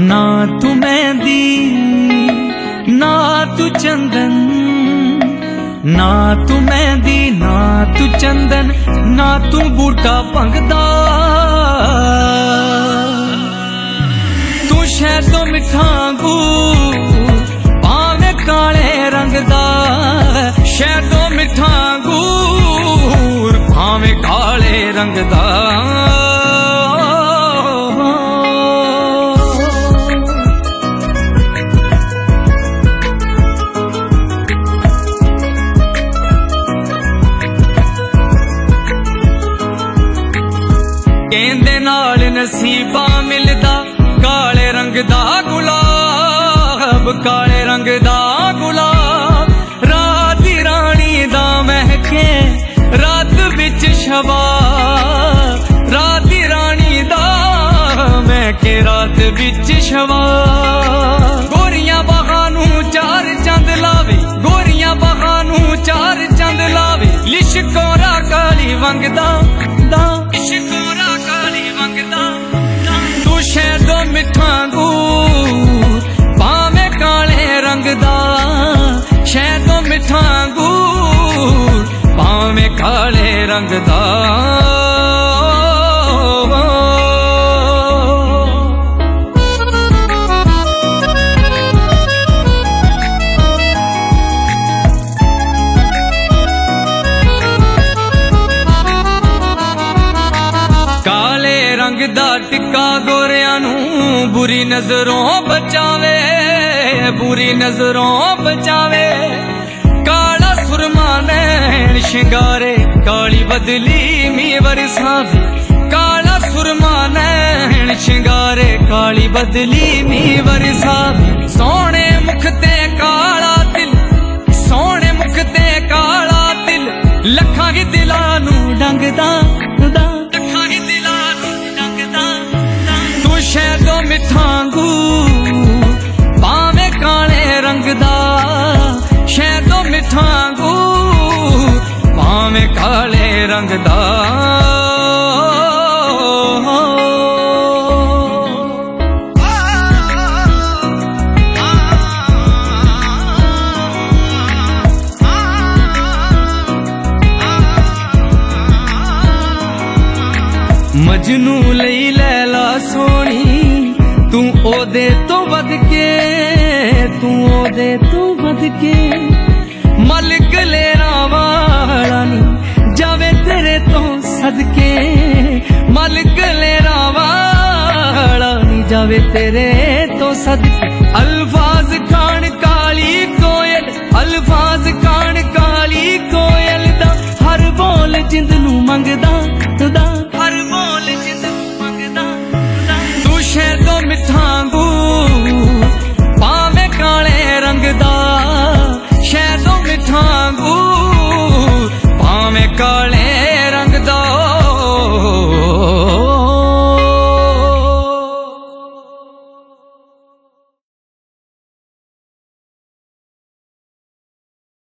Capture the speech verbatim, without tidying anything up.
ना तू मेहंदी ना तू चंदन, ना तू मेहंदी ना तू चंदन, ना तू बूटा भंगदा। तू शहदों मिठा अंगूर भावें काले रंग दा, शहदों मिठा अंगूर भावें काले रंग दा। कहंदे नाल नसीबा मिलदा काले रंग दा गुलाब, काले रंग दा गुलाब। रात दी रानी दा महके रात विच शबाब, रात दी रानी दा महके रात विच शबाब। गोरियां बाहां नू चार चंद लावे, गोरियां बाहां नू चार चंद लावे। लिशकोरा काली वंगदा दा, लिशकोरा काली वंगदा दा। तू शहदों मिठा अंगूर भावें काले रंग दा, शहदों मिठा अंगूर भावें काले रंग दा। काले रंग दा टिक्का गोरियां नू बुरी नजरों बचावे, बुरी नजरों बचावे। काला सुरमा नैन शिंगारे काली बदली मी बरसावे, काला सुरमा नैन शिंगारे काली बदली मी बरसावे। सोने मुख ते काला दिल, सोने मुख ते काला दिल, लखां ही दिलां नू डंगदा दा, लखां ही दिलां नू डंगदा दा। तू शहदों मिठा अंगूर भावें काले रंग दा, शहदों मिठा अंगूर भावें काले रंग दा। मजनू लई लैला सोनी तू ओदे तो वध के, तू ओदे तो वध के। मलिक लेरा वाला नी जावे तेरे तो सदके, मलिक लेरा वाला नी जावे तेरे तो सदके। अल्फाज खान काली कोयल, अल्फाज खान काली कोयल दा हर बोल जिंद नू मंगदा।